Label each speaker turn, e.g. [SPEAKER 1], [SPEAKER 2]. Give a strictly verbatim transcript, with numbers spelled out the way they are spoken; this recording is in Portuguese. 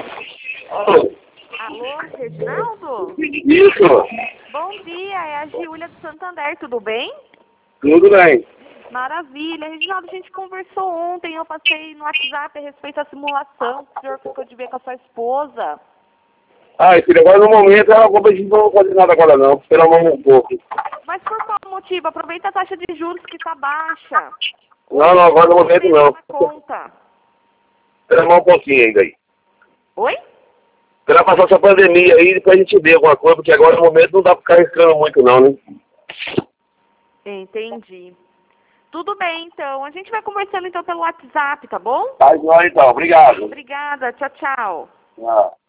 [SPEAKER 1] Alô?
[SPEAKER 2] Alô, Reginaldo?
[SPEAKER 1] Isso,
[SPEAKER 2] Bom dia, é a Giulia do Santander, tudo bem?
[SPEAKER 1] tudo bem.
[SPEAKER 2] Maravilha. Reginaldo, a gente conversou ontem, eu passei no WhatsApp a respeito da simulação que o senhor ficou de ver com a sua esposa.
[SPEAKER 1] Ah, esse negócio no momento ela compra, a gente não vai fazer nada agora não, espera mais um pouco.
[SPEAKER 2] Mas por qual motivo? Aproveita a taxa de juros que está baixa.
[SPEAKER 1] Não, não, agora no momento não.
[SPEAKER 2] Na conta.
[SPEAKER 1] Espera mais um pouquinho ainda aí.
[SPEAKER 2] Oi?
[SPEAKER 1] Espera passar essa pandemia aí, depois a gente vê alguma coisa, porque agora no momento não dá pra ficar arriscando muito não, né?
[SPEAKER 2] Entendi. Tudo bem, então. A gente vai conversando então pelo WhatsApp, tá bom?
[SPEAKER 1] Tá, então, obrigado.
[SPEAKER 2] Obrigada. Tchau, tchau.
[SPEAKER 1] Tchau.